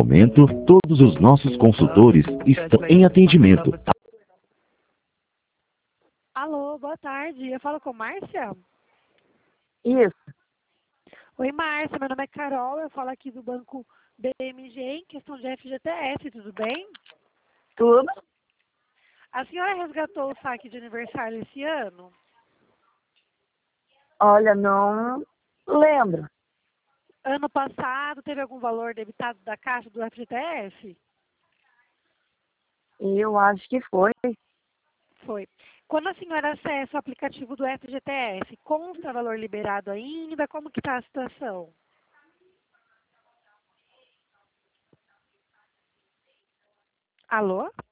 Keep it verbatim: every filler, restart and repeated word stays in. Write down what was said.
momento, todos os nossos consultores estão em atendimento. Alô, boa tarde. Eu falo com Márcia? Isso. Oi, Márcia. Meu nome é Carol. Eu falo aqui do Banco B M G em questão de F G T S. Tudo bem? Tudo? A senhora resgatou o saque de aniversário esse ano? Olha, não lembro. Ano passado, teve algum valor debitado da Caixa do F G T S? Eu acho que foi. Foi. Quando a senhora acessa o aplicativo do F G T S, consta valor liberado ainda? Como que está a situação? Alô?